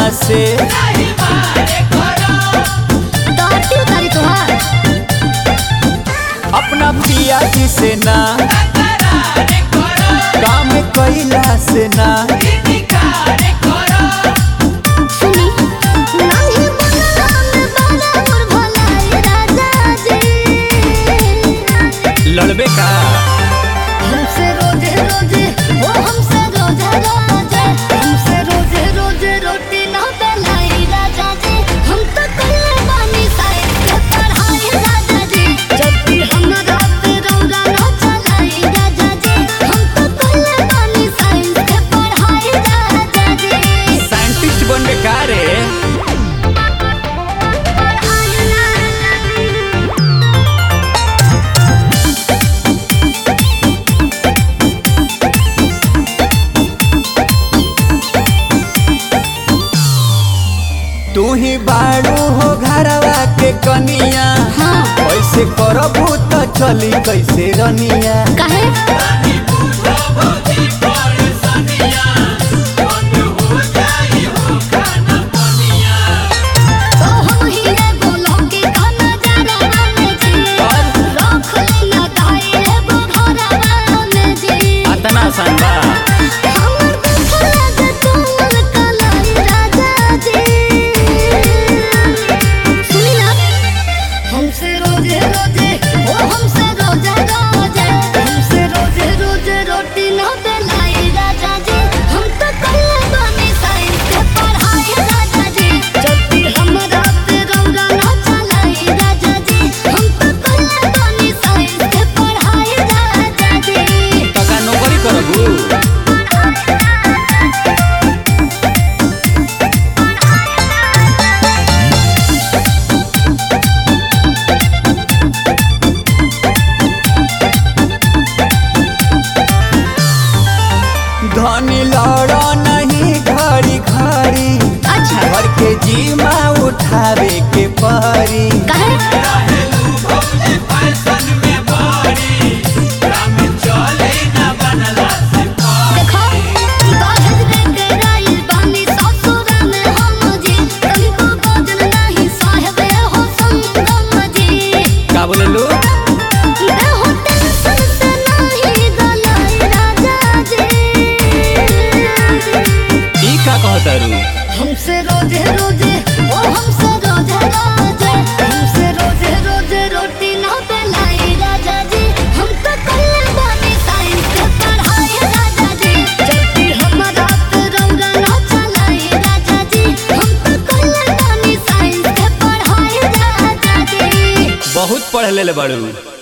से अपना पिया जी से ना काम कैला से ना लड़बे का हमसे रोजे रोजे वो हमसे रोजे रोजे हमसे रोजे रोजे रोटी ना बेलाई राजा जी हम तो कल्ले बानी साइंस के पढ़ाई राजा जी जब भी हम रात रौरा ना चलाई राजा जी हम तो कल्ले बानी साइंस के पढ़ाई राजा जी साइंटिस्ट बनबे का रे तू ही बाड़ू हो घरवा के कनिया कैसे करबू तो चली कैसे रनिया काहे तो हम ही रे बोलो के खाना जरा में जी रख लेना दाई रे बघरवा में जी अतना आसान बा हमर देखला जे तुमल कलाई राजा जी सुनी ना हमसे रोजे रोजे ओ हमसे रोजे रोजे हमसे रोजे रोजे रोटी ना बेलाई राजा जी हम तो कल्ले बानी साइंस के पढ़ाई राजा जी जब भी हम रात रौरा ना चलाई राजा जी हम तो कल्ले बानी साइंस के पढ़ाई राजा जी टका नौकरी करबू धनी लड़ो नहीं घड़ी घड़ी अच्छा घर के जीमा उठावे के परी काहे देखो दहेज लेके राइल बानी ससुर में हम जी तनिको बदल नहीं साहेब हो संगम जी का बोले लो देहो टेंशन से नहीं गलाई राजा जी ई का कहतारू हमसे रोजे रोजे ओ हमसे रोजे रोजे हमसे रोजे रोजे रोटी ना बेलाई राजा जी हम तो कल्ले बानी साइंस के पढ़ाई राजा जी जब भी हम रात रौरा ना चलाई राजा जी हम तो कल्ले बानी साइंस के पढ़ाई राजा जी बहुत पढ़ ले बाड़ू।